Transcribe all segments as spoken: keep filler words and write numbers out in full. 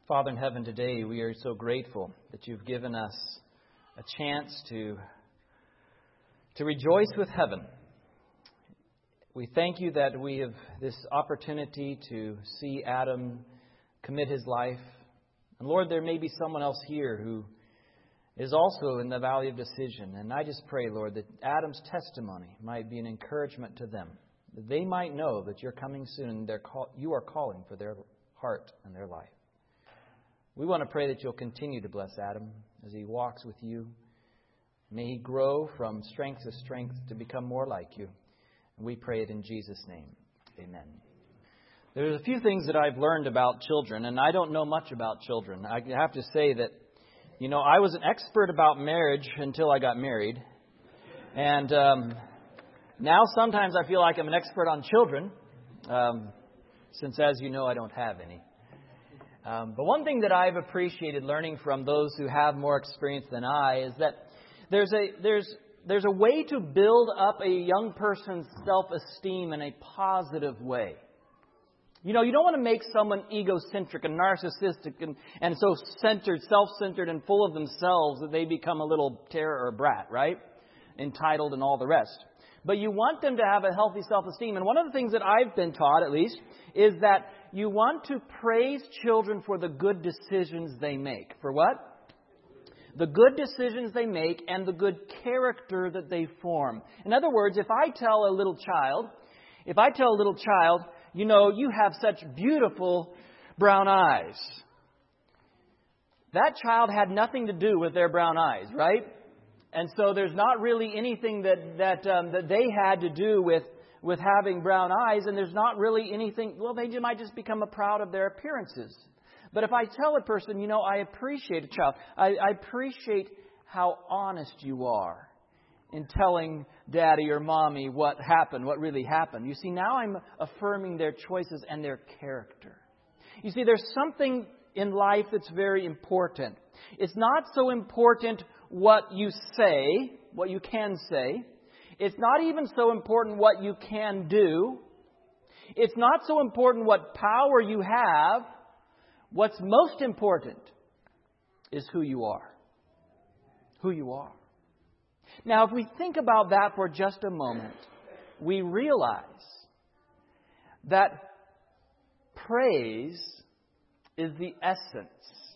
Father in heaven, today we are so grateful that you've given us a chance to, to rejoice with heaven. We thank you that we have this opportunity to see Adam commit his life. And Lord, there may be someone else here who is also in the valley of decision. And I just pray, Lord, that Adam's testimony might be an encouragement to them. That they might know that you're coming soon and they're call, you are calling for their heart and their life. We want to pray that you'll continue to bless Adam as he walks with you. May he grow from strength to strength to become more like you. And we pray it in Jesus' name. Amen. There's a few things that I've learned about children, and I don't know much about children. I have to say that, you know, I was an expert about marriage until I got married. And um, now sometimes I feel like I'm an expert on children, um, since, as you know, I don't have any. Um, but one thing that I've appreciated learning from those who have more experience than I is that there's a there's there's a way to build up a young person's self-esteem in a positive way. You know, you don't want to make someone egocentric and narcissistic and, and so centered, self-centered and full of themselves that they become a little terror or brat, right? Entitled and all the rest. But you want them to have a healthy self-esteem. And one of the things that I've been taught, at least, is that you want to praise children for the good decisions they make. For what? The good decisions they make and the good character that they form. In other words, if I tell a little child, if I tell a little child, you know, you have such beautiful brown eyes. That child had nothing to do with their brown eyes, right? And so there's not really anything that that um, that they had to do with, with having brown eyes. And there's not really anything, well, they might just become proud of their appearances. But if I tell a person, you know, I appreciate a child. I, I appreciate how honest you are in telling Daddy or Mommy what happened, what really happened. You see, now I'm affirming their choices and their character. You see, there's something in life that's very important. It's not so important what you say, what you can say. It's not even so important what you can do. It's not so important what power you have. What's most important is who you are. Who you are. Now, if we think about that for just a moment, we realize that praise is the essence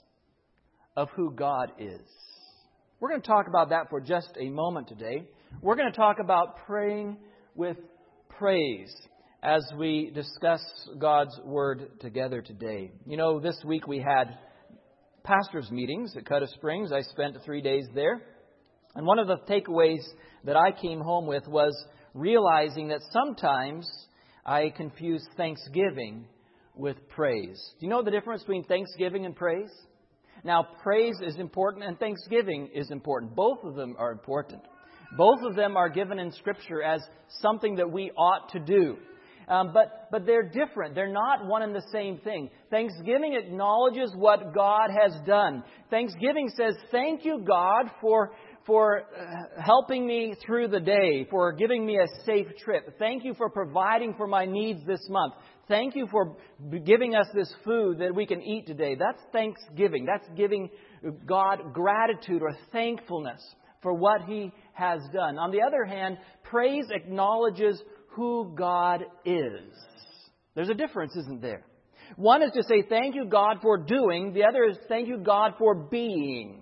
of who God is. We're going to talk about that for just a moment today. We're going to talk about praying with praise as we discuss God's Word together today. You know, this week we had pastors' meetings at Cutta Springs. I spent three days there. And one of the takeaways that I came home with was realizing that sometimes I confuse thanksgiving with praise. Do you know the difference between thanksgiving and praise? Now, praise is important and thanksgiving is important. Both of them are important. Both of them are given in Scripture as something that we ought to do. Um, but, but they're different. They're not one and the same thing. Thanksgiving acknowledges what God has done. Thanksgiving says, thank you, God, for for uh, helping me through the day, for giving me a safe trip. Thank you for providing for my needs this month. Thank you for giving us this food that we can eat today. That's thanksgiving. That's giving God gratitude or thankfulness for what He has done. On the other hand, praise acknowledges who God is. There's a difference, isn't there? One is to say, thank you, God, for doing. The other is, thank you, God, for being.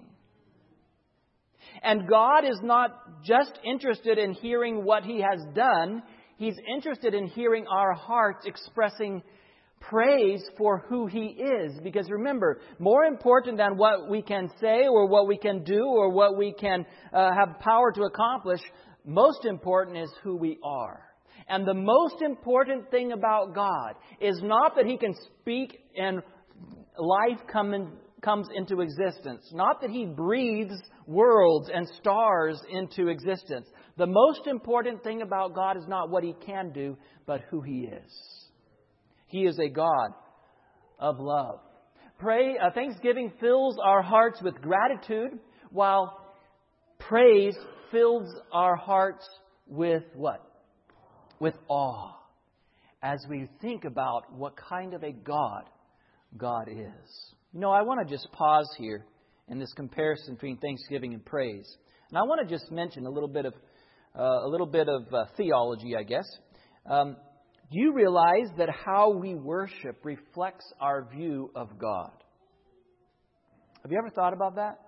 And God is not just interested in hearing what He has done. He's interested in hearing our hearts expressing praise for who He is. Because remember, more important than what we can say or what we can do or what we can uh, have power to accomplish, most important is who we are. And the most important thing about God is not that He can speak and life come in, comes into existence. Not that He breathes worlds and stars into existence. The most important thing about God is not what He can do, but who He is. He is a God of love. Pray, uh, thanksgiving fills our hearts with gratitude, while praise fills our hearts with what? With awe. As we think about what kind of a God God is. You know, I want to just pause here in this comparison between thanksgiving and praise. And I want to just mention a little bit of uh, a little bit of uh, theology, I guess. Um, do you realize that how we worship reflects our view of God? Have you ever thought about that?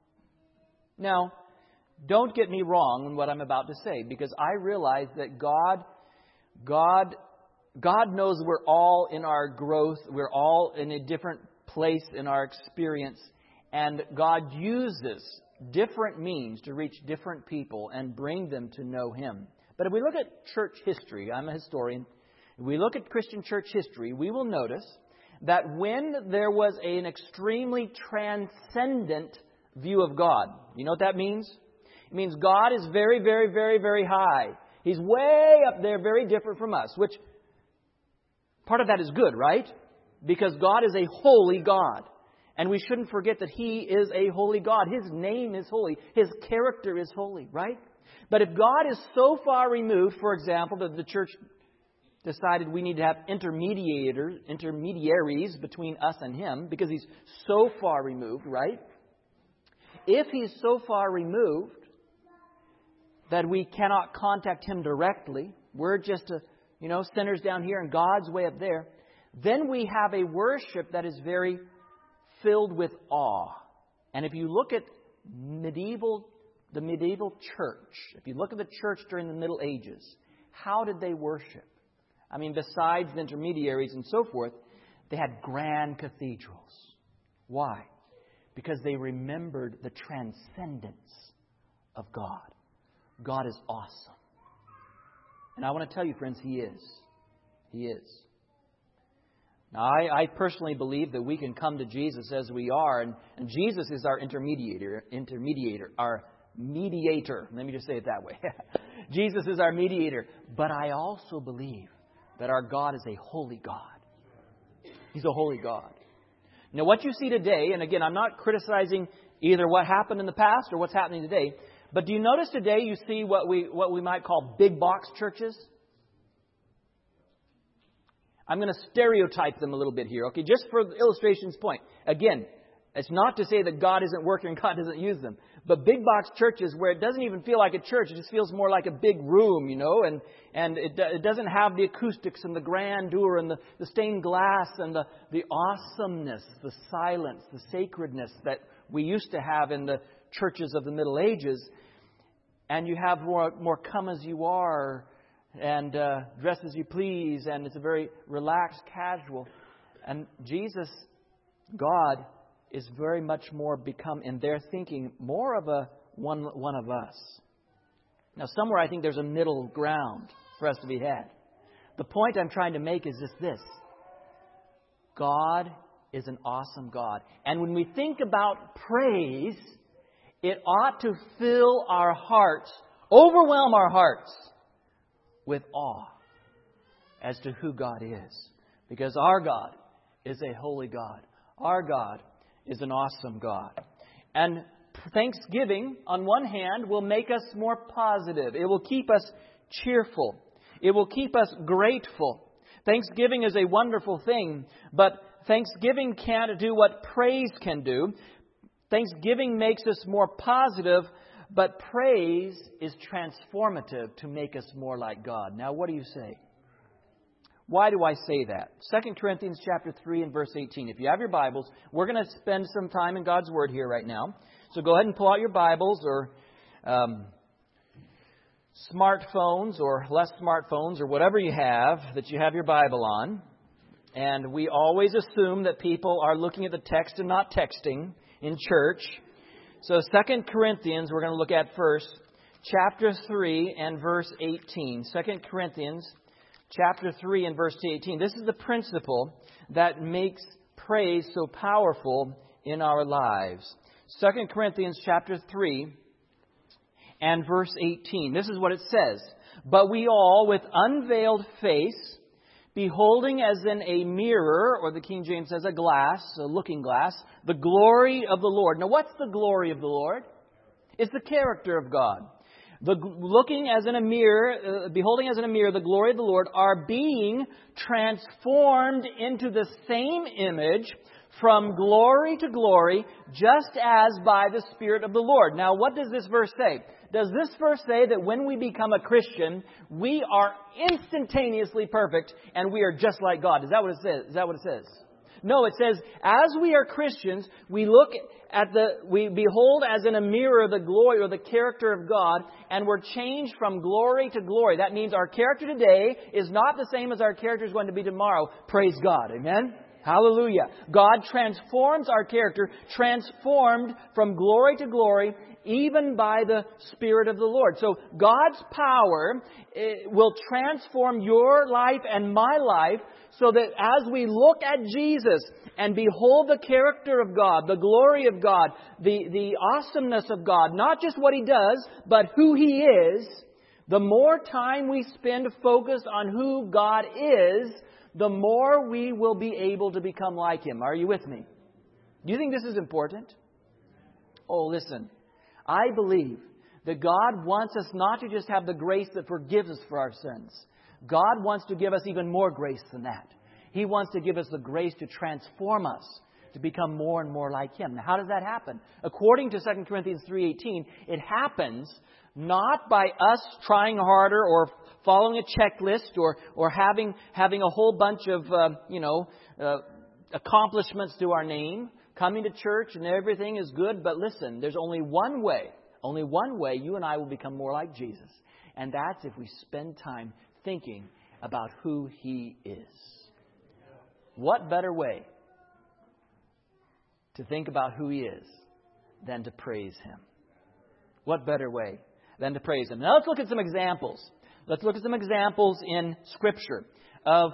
Now, don't get me wrong in what I'm about to say, because I realize that God, God, God knows we're all in our growth. We're all in a different place in our experience, and God uses different means to reach different people and bring them to know Him. But if we look at church history, I'm a historian, if we look at Christian church history, we will notice that when there was an extremely transcendent view of God, you know what that means? It means God is very, very, very, very high. He's way up there, very different from us, which part of that is good, right? Because God is a holy God. And we shouldn't forget that He is a holy God. His name is holy. His character is holy, right? But if God is so far removed, for example, that the church decided we need to have intermediators, intermediaries between us and Him, because He's so far removed, right? If He's so far removed that we cannot contact Him directly, we're just a, you know, sinners down here and God's way up there, then we have a worship that is very filled with awe. And if you look at medieval, the medieval church, if you look at the church during the Middle Ages, how did they worship? I mean, besides the intermediaries and so forth, they had grand cathedrals. Why? Because they remembered the transcendence of God. God is awesome. And I want to tell you, friends, He is. He is. Now, I, I personally believe that we can come to Jesus as we are, and, and Jesus is our intermediator, intermediator, our mediator. Let me just say it that way. Jesus is our mediator. But I also believe that our God is a holy God. He's a holy God. Now, what you see today, and again, I'm not criticizing either what happened in the past or what's happening today, but do you notice today you see what we what we might call big box churches? I'm going to stereotype them a little bit here, okay? Just for the illustration's point. Again, it's not to say that God isn't working and God doesn't use them. But big box churches where it doesn't even feel like a church, it just feels more like a big room, you know, and, and it, it doesn't have the acoustics and the grandeur and the, the stained glass and the, the awesomeness, the silence, the sacredness that we used to have in the churches of the Middle Ages. And you have more, more come as you are and uh, dress as you please, and it's a very relaxed, casual. And Jesus, God, is very much more become, in their thinking, more of a one, one of us. Now, somewhere I think there's a middle ground for us to be had. The point I'm trying to make is just this. God is an awesome God. And when we think about praise, it ought to fill our hearts, overwhelm our hearts with awe as to who God is. Because our God is a holy God. Our God is an awesome God. And thanksgiving, on one hand, will make us more positive. It will keep us cheerful. It will keep us grateful. Thanksgiving is a wonderful thing, but thanksgiving can't do what praise can do. Thanksgiving makes us more positive, but praise is transformative to make us more like God. Now, what do you say? Why do I say that? Second Corinthians chapter three and verse eighteen. If you have your Bibles, we're going to spend some time in God's Word here right now. So go ahead and pull out your Bibles or um, smartphones or less smartphones or whatever you have that you have your Bible on. And we always assume that people are looking at the text and not texting in church. So Second Corinthians, we're going to look at first, chapter three and verse eighteen. Second Corinthians chapter three and verse eighteen. This is the principle that makes praise so powerful in our lives. Second Corinthians chapter three and verse eighteen. This is what it says. But we all, with unveiled face, beholding as in a mirror, or the King James says a glass, a looking glass, the glory of the Lord. Now, what's the glory of the Lord? It's the character of God. The looking as in a mirror, uh, beholding as in a mirror the glory of the Lord, are being transformed into the same image from glory to glory, just as by the Spirit of the Lord. Now, what does this verse say? Does this verse say that when we become a Christian, we are instantaneously perfect and we are just like God? Is that what it says? Is that what it says? No, it says, as we are Christians, we look at the, we behold as in a mirror the glory or the character of God, and we're changed from glory to glory. That means our character today is not the same as our character is going to be tomorrow. Praise God. Amen? Hallelujah. God transforms our character, transformed from glory to glory, even by the Spirit of the Lord. So God's power will transform your life and my life so that as we look at Jesus and behold the character of God, the glory of God, the, the awesomeness of God, not just what He does, but who He is, the more time we spend focused on who God is, the more we will be able to become like Him. Are you with me? Do you think this is important? Oh, listen. I believe that God wants us not to just have the grace that forgives us for our sins. God wants to give us even more grace than that. He wants to give us the grace to transform us, to become more and more like Him. Now, how does that happen? According to Second Corinthians three eighteen, it happens not by us trying harder or following a checklist or or having having a whole bunch of uh, you know uh, accomplishments to our name, coming to church and everything is good. But listen, there's only one way, only one way you and I will become more like Jesus, and that's if we spend time thinking about who He is. What better way to think about who He is than to praise Him? What better way than to praise Him? Now let's look at some examples. Let's look at some examples in Scripture of,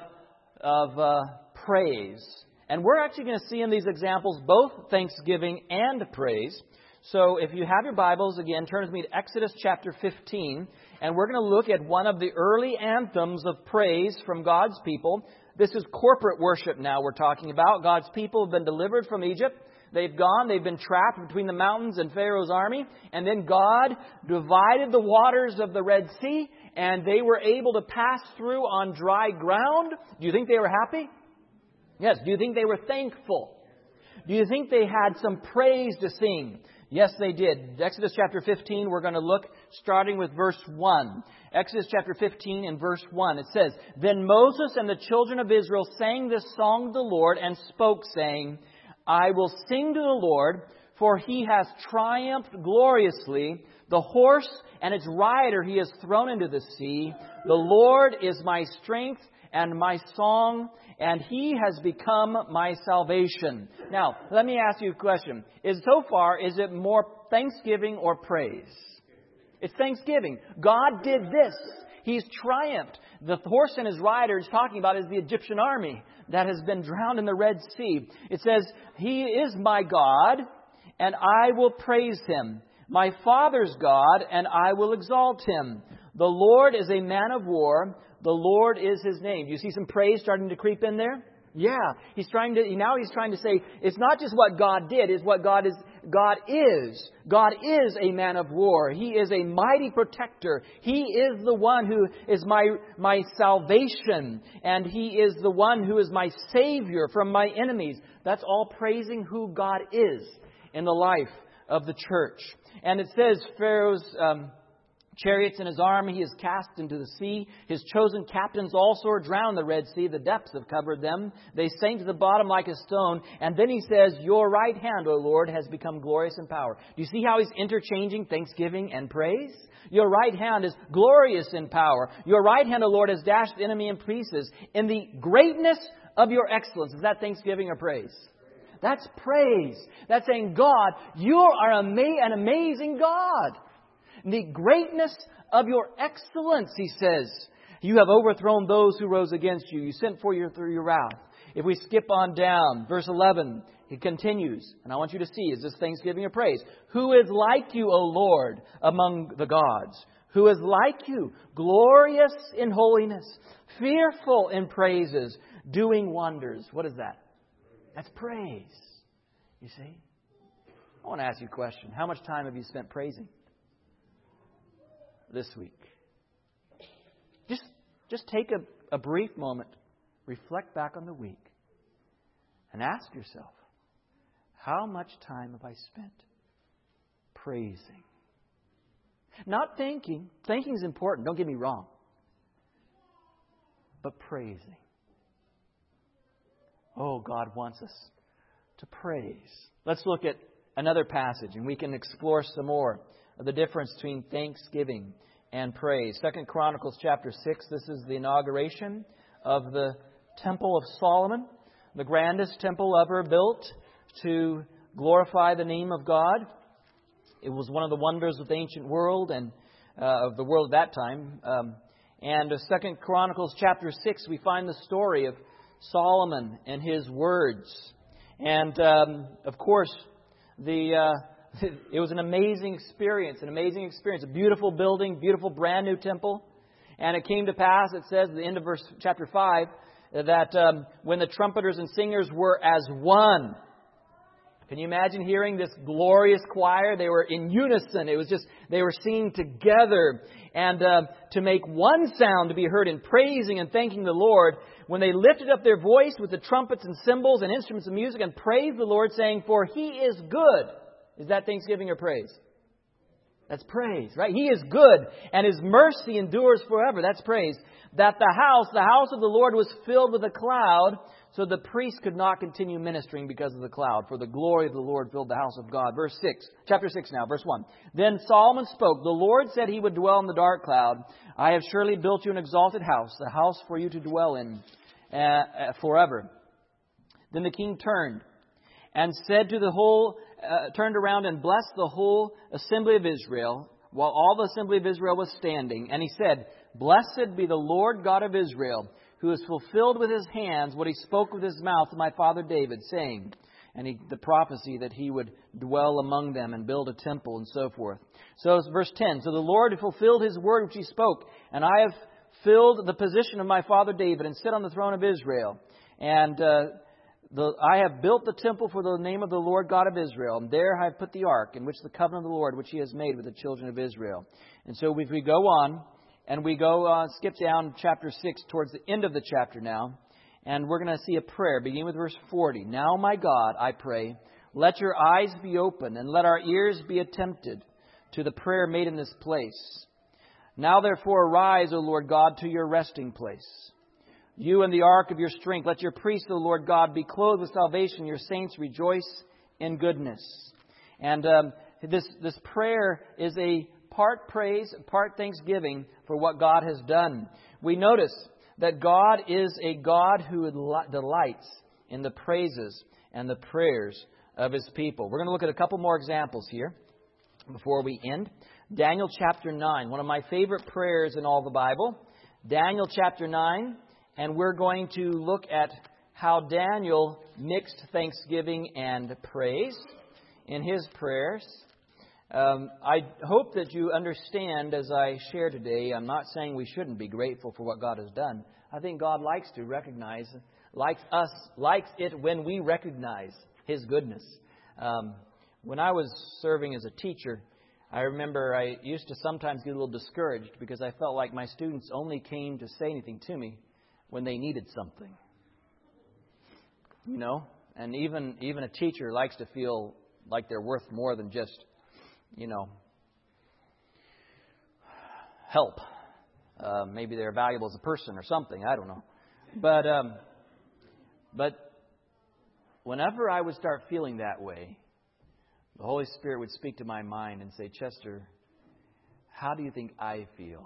of uh, praise. And we're actually going to see in these examples both thanksgiving and praise. So if you have your Bibles, again, turn with me to Exodus chapter fifteen. And we're going to look at one of the early anthems of praise from God's people. This is corporate worship now we're talking about. God's people have been delivered from Egypt. They've gone, they've been trapped between the mountains and Pharaoh's army. And then God divided the waters of the Red Sea, and they were able to pass through on dry ground. Do you think they were happy? Yes. Do you think they were thankful? Do you think they had some praise to sing? Yes, they did. Exodus chapter fifteen, we're going to look starting with verse one. Exodus chapter fifteen and verse one. It says, Then Moses and the children of Israel sang this song to the Lord and spoke, saying, I will sing to the Lord, for He has triumphed gloriously. The horse and its rider He has thrown into the sea. The Lord is my strength and my song, and He has become my salvation. Now, let me ask you a question. Is so far, is it more thanksgiving or praise? It's thanksgiving. God did this. He's triumphed. The horse and his rider He's talking about is the Egyptian army that has been drowned in the Red Sea. It says, He is my God, and I will praise Him. My Father's God, and I will exalt Him. The Lord is a man of war. The Lord is His name. Do you see some praise starting to creep in there? Yeah. He's trying to, now he's trying to say, it's not just what God did, it's what God is. God is. God is a man of war. He is a mighty protector. He is the one who is my, my salvation. And He is the one who is my Savior from my enemies. That's all praising who God is in the life of the church. And it says Pharaoh's um, chariots and his army He has cast into the sea. His chosen captains also are drowned in the Red Sea. The depths have covered them. They sank to the bottom like a stone. And then He says, Your right hand, O Lord, has become glorious in power. Do you see how He's interchanging thanksgiving and praise? Your right hand is glorious in power. Your right hand, O Lord, has dashed the enemy in pieces. In the greatness of Your excellence. Is that thanksgiving or praise? That's praise. That's saying, God, You are ama- an amazing God. The greatness of Your excellence, He says. You have overthrown those who rose against You. You sent for your through Your wrath. If we skip on down, verse eleven, it continues. And I want you to see, is this thanksgiving or praise? Who is like You, O Lord, among the gods? Who is like You, glorious in holiness, fearful in praises, doing wonders? What is that? That's praise. You see? I want to ask you a question. How much time have you spent praising this week? Just, just take a, a brief moment, reflect back on the week, and ask yourself, How much time have I spent praising? Not thinking. Thinking is important, don't get me wrong. But praising. Oh, God wants us to praise. Let's look at another passage and we can explore some more of the difference between thanksgiving and praise. Second Chronicles chapter six, this is the inauguration of the Temple of Solomon, the grandest temple ever built to glorify the name of God. It was one of the wonders of the ancient world and uh, of the world at that time. Um, and Second Chronicles chapter six, we find the story of Solomon and his words. And um, of course, the uh, it was an amazing experience, an amazing experience, a beautiful building, beautiful brand new temple. And it came to pass, it says at the end of verse chapter five, that um, when the trumpeters and singers were as one. Can you imagine hearing this glorious choir? They were in unison. It was just, they were singing together. And uh, to make one sound to be heard in praising and thanking the Lord, when they lifted up their voice with the trumpets and cymbals and instruments of music and praised the Lord, saying, "For He is good." Is that thanksgiving or praise? That's praise, right? He is good, and His mercy endures forever. That's praise. That the house, the house of the Lord was filled with a cloud, so the priest could not continue ministering because of the cloud. For the glory of the Lord filled the house of God. Verse six, chapter six now, verse one. Then Solomon spoke. The Lord said He would dwell in the dark cloud. I have surely built you an exalted house, a house for you to dwell in uh, uh, forever. Then the king turned and said to the whole, uh, turned around and blessed the whole assembly of Israel, while all the assembly of Israel was standing. And he said, "Blessed be the Lord God of Israel, who has fulfilled with His hands what He spoke with His mouth to my father David, saying," and he, the prophecy that He would dwell among them and build a temple and so forth. So it's verse ten. "So the Lord fulfilled His word which He spoke, and I have filled the position of my father David and sit on the throne of Israel. And uh, the, I have built the temple for the name of the Lord God of Israel. And there I have put the ark, in which the covenant of the Lord, which He has made with the children of Israel." And so if we go on, and we go, uh, skip down chapter six towards the end of the chapter now. And we're going to see a prayer, beginning with verse forty. "Now, my God, I pray, let your eyes be open, and let our ears be attentive to the prayer made in this place. Now, therefore, arise, O Lord God, to your resting place. You and the ark of your strength, let your priests, O Lord God, be clothed with salvation. Your saints rejoice in goodness." And um, this this prayer is a part praise, part thanksgiving for what God has done. We notice that God is a God who delights in the praises and the prayers of His people. We're going to look at a couple more examples here before we end. Daniel chapter nine, one of my favorite prayers in all the Bible. Daniel chapter nine, and we're going to look at how Daniel mixed thanksgiving and praise in his prayers. Um, I hope that you understand as I share today, I'm not saying we shouldn't be grateful for what God has done. I think God likes to recognize, likes us, likes it when we recognize His goodness. Um, when I was serving as a teacher, I remember I used to sometimes get a little discouraged because I felt like my students only came to say anything to me when they needed something. You know, and even even a teacher likes to feel like they're worth more than just, you know, help. Uh, maybe they're valuable as a person or something. I don't know. But um, but whenever I would start feeling that way, the Holy Spirit would speak to my mind and say, "Chester, how do you think I feel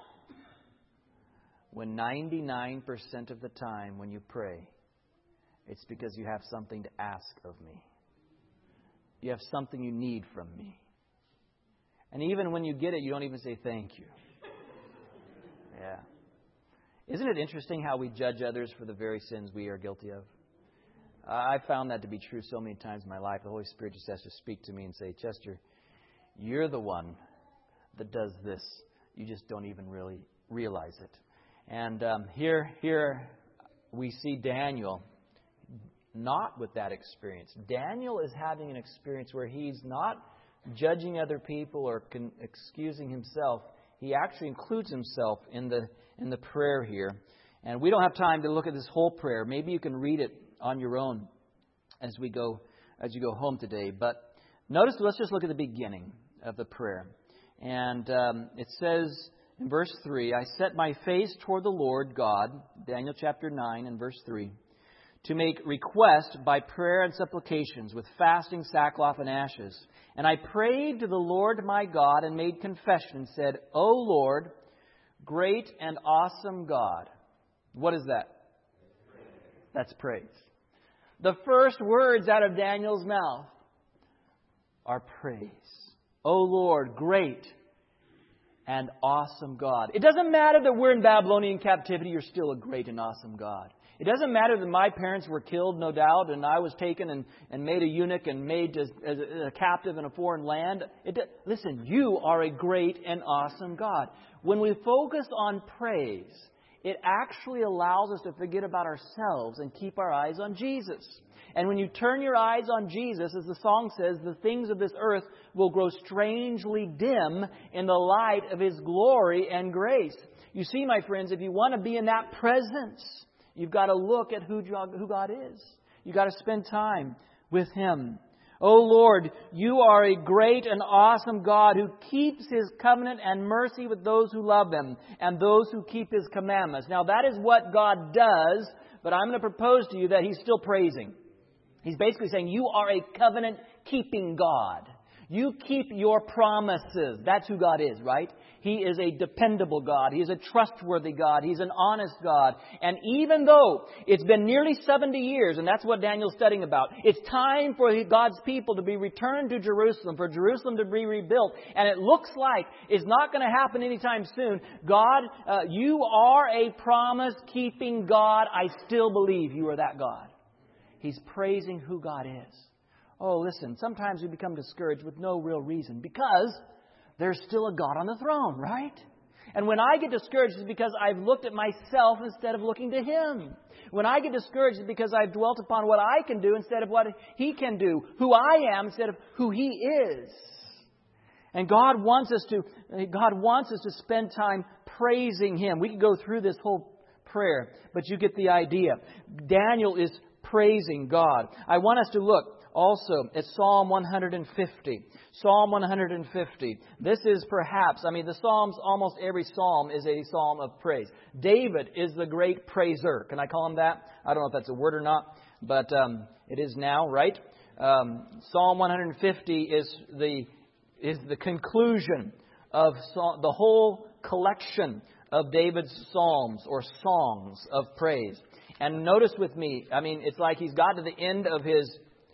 when ninety-nine percent of the time when you pray, it's because you have something to ask of me. You have something you need from me. And even when you get it, you don't even say thank you." Yeah. Isn't it interesting how we judge others for the very sins we are guilty of? I found that to be true so many times in my life. The Holy Spirit just has to speak to me and say, "Chester, you're the one that does this. You just don't even really realize it." And um, here, here we see Daniel not with that experience. Daniel is having an experience where he's not judging other people or con- excusing himself. He actually includes himself in the in the prayer here. And we don't have time to look at this whole prayer. Maybe you can read it on your own as we go as you go home today. But notice, let's just look at the beginning of the prayer. And um, it says in verse three, I set my face toward the Lord God, Daniel chapter nine and verse three, to make request by prayer and supplications with fasting, sackcloth, and ashes. And I prayed to the Lord my God and made confession and said, O Lord, great and awesome God. What is that? That's praise. The first words out of Daniel's mouth are praise. O Lord, great and awesome God. It doesn't matter that we're in Babylonian captivity, you're still a great and awesome God. It doesn't matter that my parents were killed, no doubt, and I was taken and, and made a eunuch and made as, as a captive in a foreign land. It, listen, you are a great and awesome God. When we focus on praise, it actually allows us to forget about ourselves and keep our eyes on Jesus. And when you turn your eyes on Jesus, as the song says, the things of this earth will grow strangely dim in the light of His glory and grace. You see, my friends, if you want to be in that presence, you've got to look at who God is. You've got to spend time with Him. O Lord, You are a great and awesome God who keeps His covenant and mercy with those who love Him and those who keep His commandments. Now, that is what God does, but I'm going to propose to you that He's still praising. He's basically saying, you are a covenant-keeping God. You keep your promises. That's who God is, right? He is a dependable God. He is a trustworthy God. He's an honest God. And even though it's been nearly seventy years, and that's what Daniel's studying about, it's time for God's people to be returned to Jerusalem, for Jerusalem to be rebuilt. And it looks like it's not going to happen anytime soon. God, uh, You are a promise-keeping God. I still believe You are that God. He's praising who God is. Oh, listen, sometimes we become discouraged with no real reason because there's still a God on the throne, right? And when I get discouraged, it's because I've looked at myself instead of looking to Him. When I get discouraged, it's because I've dwelt upon what I can do instead of what He can do, who I am instead of who He is. And God wants us to, God wants us to spend time praising Him. We could go through this whole prayer, but you get the idea. Daniel is praising God. I want us to look also at Psalm one hundred fifty. Psalm one hundred fifty. This is perhaps, I mean, the Psalms, almost every Psalm is a Psalm of praise. David is the great praiser. Can I call him that? I don't know if that's a word or not, but um, it is now, right? Um, Psalm one hundred fifty is the is the conclusion of Psalm, the whole collection of David's Psalms or songs of praise. And notice with me, I mean, it's like he's got to the end of his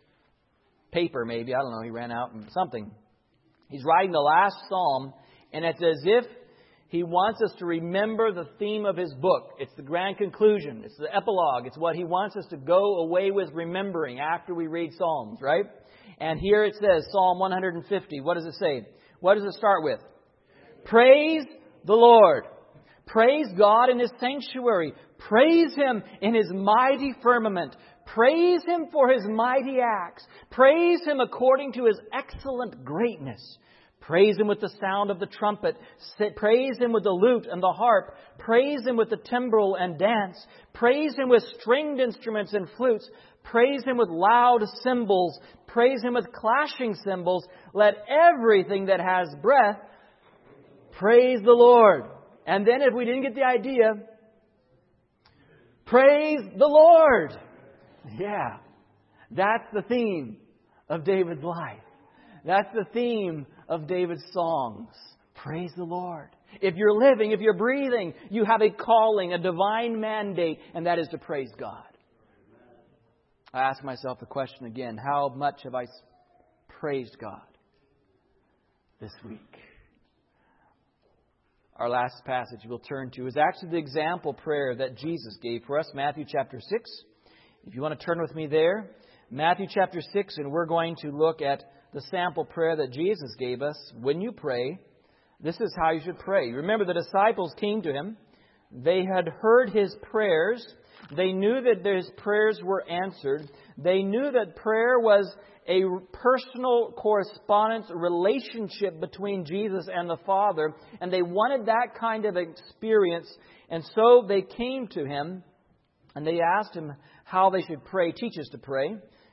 paper, maybe. I don't know. He ran out and something. He's writing the last psalm, and it's as if he wants us to remember the theme of his book. It's the grand conclusion. It's the epilogue. It's what he wants us to go away with remembering after we read Psalms, right? And here it says, Psalm one hundred fifty. What does it say? What does it start with? Praise the Lord. Praise God in His sanctuary. Praise Him in His mighty firmament. Praise Him for His mighty acts. Praise Him according to His excellent greatness. Praise Him with the sound of the trumpet. Praise Him with the lute and the harp. Praise Him with the timbrel and dance. Praise Him with stringed instruments and flutes. Praise Him with loud cymbals. Praise Him with clashing cymbals. Let everything that has breath praise the Lord. And then if we didn't get the idea, praise the Lord. Yeah, that's the theme of David's life. That's the theme of David's songs. Praise the Lord. If you're living, if you're breathing, you have a calling, a divine mandate, and that is to praise God. I ask myself the question again, how much have I praised God this week? Our last passage we'll turn to is actually the example prayer that Jesus gave for us, Matthew chapter six. If you want to turn with me there, Matthew chapter six, and we're going to look at the sample prayer that Jesus gave us. When you pray, this is how you should pray. Remember, the disciples came to Him. They had heard His prayers. They knew that His prayers were answered. They knew that prayer was a personal correspondence relationship between Jesus and the Father. And they wanted that kind of experience. And so they came to Him and they asked Him how they should pray. Teach us to pray.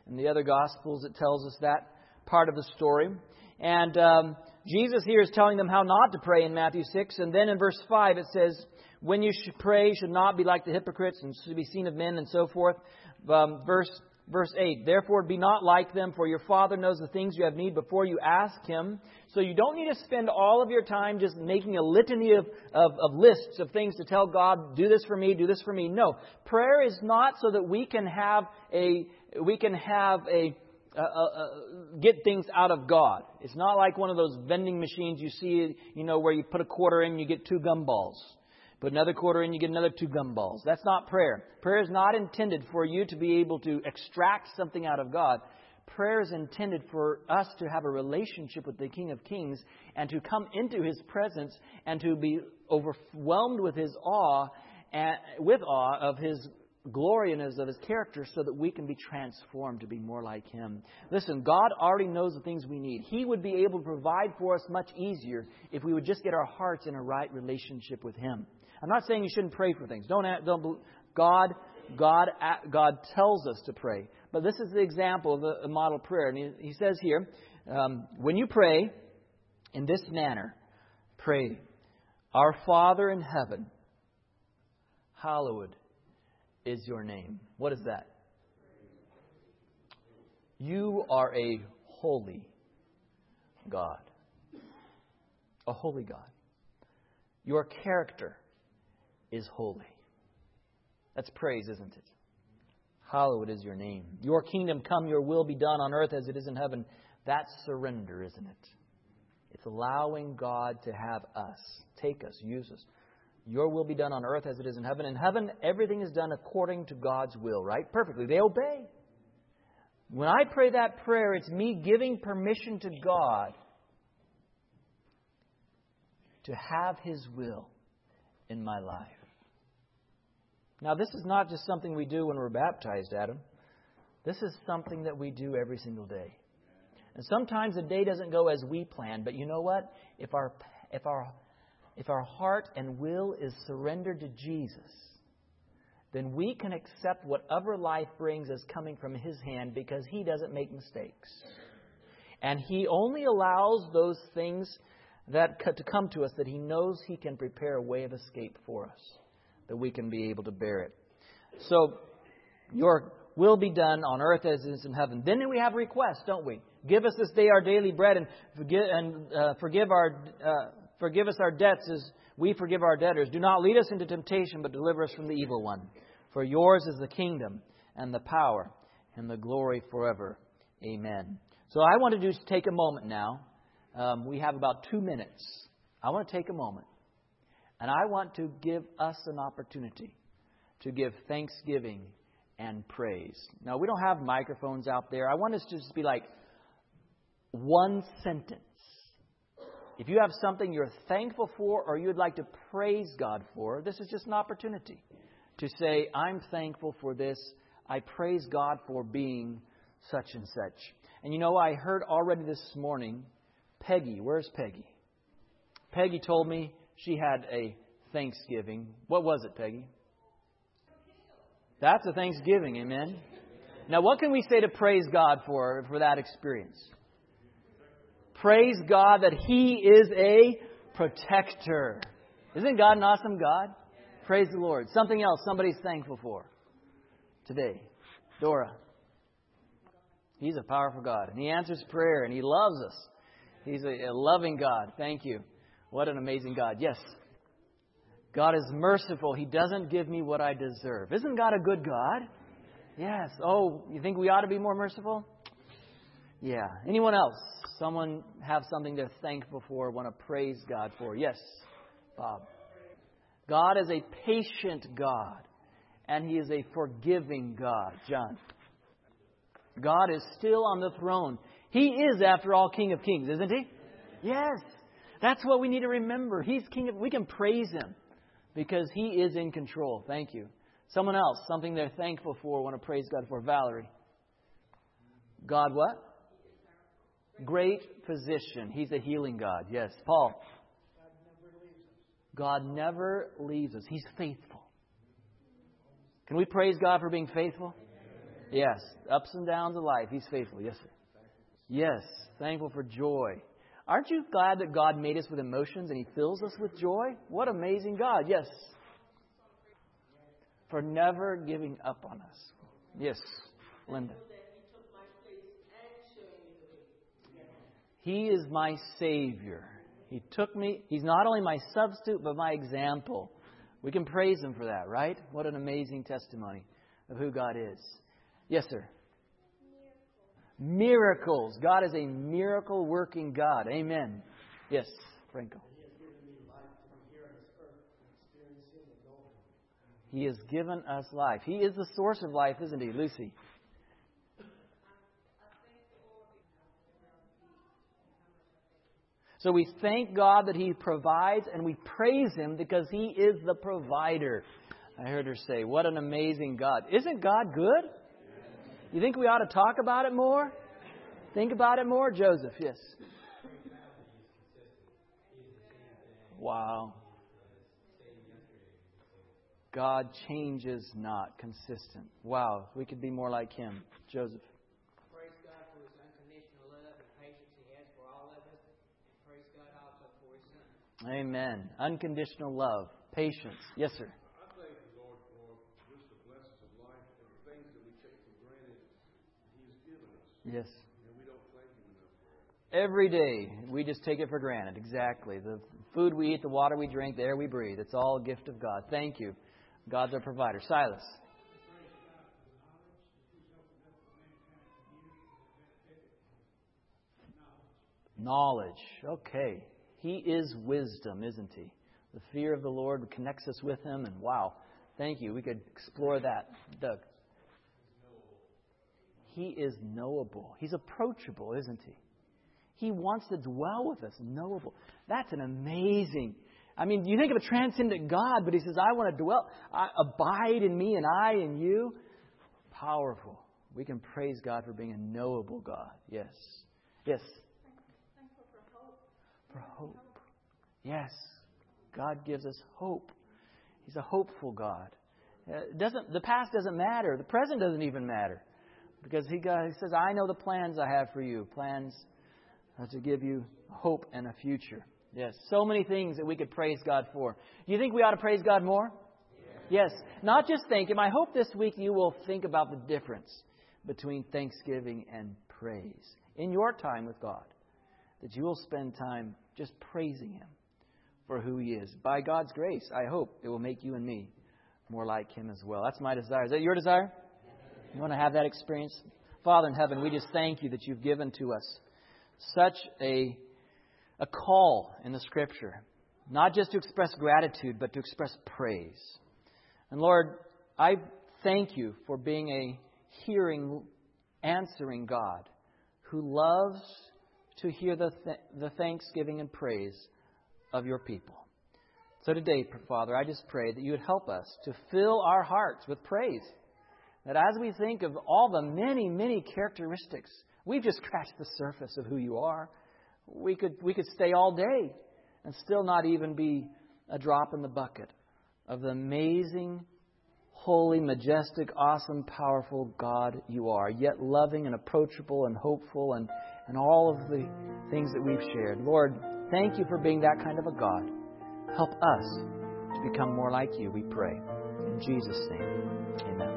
In the other Gospels, it tells us that part of the story. And um, Jesus here is telling them how not to pray in Matthew six. And then in verse five it says, when you should pray, you should not be like the hypocrites and should be seen of men and so forth. Um, verse verse eight, therefore be not like them, for your Father knows the things you have need before you ask Him. So you don't need to spend all of your time just making a litany of, of, of lists of things to tell God, do this for me, do this for me. No, prayer is not so that we can have a we can have a Uh, uh, uh, get things out of God. It's not like one of those vending machines you see, you know, where you put a quarter in, you get two gumballs. Put another quarter in, you get another two gumballs. That's not prayer. Prayer is not intended for you to be able to extract something out of God. Prayer is intended for us to have a relationship with the King of Kings and to come into His presence and to be overwhelmed with His awe, and with awe of His glory and of His character, so that we can be transformed to be more like Him. Listen, God already knows the things we need. He would be able to provide for us much easier if we would just get our hearts in a right relationship with Him. I'm not saying you shouldn't pray for things. Don't, don't God, God, God tells us to pray. But this is the example of a model prayer. And he, he says here, um, when you pray in this manner, pray, Our Father in heaven, hallowed is your name. What is that? You are a holy God. A holy God. Your character is holy. That's praise, isn't it? Hallowed is your name. Your kingdom come, your will be done on earth as it is in heaven. That's surrender, isn't it? It's allowing God to have us, take us, use us. Your will be done on earth as it is in heaven. In heaven, everything is done according to God's will, right? Perfectly. They obey. When I pray that prayer, it's me giving permission to God to have His will in my life. Now, this is not just something we do when we're baptized, Adam. This is something that we do every single day. And sometimes the day doesn't go as we plan, but you know what? If our if our If our heart and will is surrendered to Jesus, then we can accept whatever life brings as coming from His hand, because He doesn't make mistakes. And He only allows those things that to come to us that He knows He can prepare a way of escape for us, that we can be able to bear it. So, your will be done on earth as it is in heaven. Then we have requests, don't we? Give us this day our daily bread, and forgive, and, uh, forgive our... Uh, Forgive us our debts as we forgive our debtors. Do not lead us into temptation, but deliver us from the evil one. For yours is the kingdom and the power and the glory forever. Amen. So I want to just take a moment now. Um, we have about two minutes. I want to take a moment. And I want to give us an opportunity to give thanksgiving and praise. Now, we don't have microphones out there. I want us to just be like one sentence. If you have something you're thankful for or you'd like to praise God for, this is just an opportunity to say, I'm thankful for this. I praise God for being such and such. And you know, I heard already this morning, Peggy, where's Peggy? Peggy told me she had a Thanksgiving. What was it, Peggy? That's a Thanksgiving, amen? Now, what can we say to praise God for, for that experience? Praise God that He is a protector. Isn't God an awesome God? Praise the Lord. Something else somebody's thankful for today. Dora. He's a powerful God. And He answers prayer. And He loves us. He's a, a loving God. Thank you. What an amazing God. Yes. God is merciful. He doesn't give me what I deserve. Isn't God a good God? Yes. Oh, you think we ought to be more merciful? Yeah. Anyone else? Someone have something they're thankful for, want to praise God for? Yes, Bob. God is a patient God, and He is a forgiving God. John. God is still on the throne. He is, after all, King of Kings, isn't He? Yes. That's what we need to remember. He's King of... We can praise Him because He is in control. Thank you. Someone else, something they're thankful for, want to praise God for. Valerie. God what? Great physician. He's a healing God. Yes. Paul. God never leaves us. He's faithful. Can we praise God for being faithful? Yes, ups and downs of life. He's faithful. Yes, sir. Yes, thankful for joy. Aren't you glad that God made us with emotions and He fills us with joy? What amazing God. Yes. For never giving up on us. Yes, Linda. He is my Savior. He took me. He's not only my substitute, but my example. We can praise Him for that, right? What an amazing testimony of who God is. Yes, sir. Miracles. God is a miracle working God. Amen. Yes, Franco. He has given us life. He is the source of life, isn't He, Lucy? So we thank God that He provides, and we praise Him because He is the provider. I heard her say, what an amazing God. Isn't God good? You think we ought to talk about it more? Think about it more? Joseph, yes. Wow. God changes not. Consistent. Wow. We could be more like Him. Joseph. Praise God for His unconditional love and patience He has for all of us. And praise God also for His Son. Amen. Unconditional love. Patience. Yes, sir. I thank the Lord for just the blessings of life and the things that we take for granted He's given us. Yes. And we don't thank Him enough for it. Every day, we just take it for granted. Exactly. The food we eat, the water we drink, the air we breathe. It's all a gift of God. Thank you. God's our provider. Silas. Knowledge. Okay. He is wisdom, isn't He? The fear of the Lord connects us with Him. And wow. Thank you. We could explore that. Doug. He is knowable. He's approachable, isn't He? He wants to dwell with us. Knowable. That's an amazing... I mean, you think of a transcendent God, but He says, I want to dwell, I, abide in me and I in you. Powerful. We can praise God for being a knowable God. Yes. Yes. Thankful for hope. For hope. Yes. God gives us hope. He's a hopeful God. It doesn't, the past doesn't matter. The present doesn't even matter. Because He, God, he says, I know the plans I have for you. Plans to give you hope and a future. Yes, so many things that we could praise God for. Do you think we ought to praise God more? Yes. Yes. Not just thank Him. I hope this week you will think about the difference between thanksgiving and praise in your time with God. That you will spend time just praising Him for who He is. By God's grace, I hope it will make you and me more like Him as well. That's my desire. Is that your desire? You want to have that experience? Father in heaven, we just thank You that You've given to us such a A call in the Scripture, not just to express gratitude, but to express praise. And Lord, I thank You for being a hearing, answering God who loves to hear the, th- the thanksgiving and praise of Your people. So today, Father, I just pray that You would help us to fill our hearts with praise. That as we think of all the many, many characteristics, we've just scratched the surface of who You are. We could we could stay all day and still not even be a drop in the bucket of the amazing, holy, majestic, awesome, powerful God You are, yet loving and approachable and hopeful and, and all of the things that we've shared. Lord, thank You for being that kind of a God. Help us to become more like You, we pray. In Jesus' name, amen.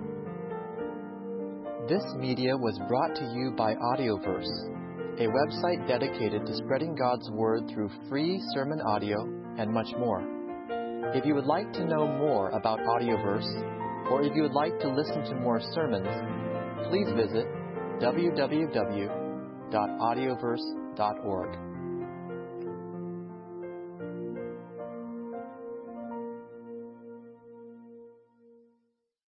This media was brought to you by Audioverse, a website dedicated to spreading God's Word through free sermon audio and much more. If you would like to know more about Audioverse, or if you would like to listen to more sermons, please visit w w w dot audioverse dot org.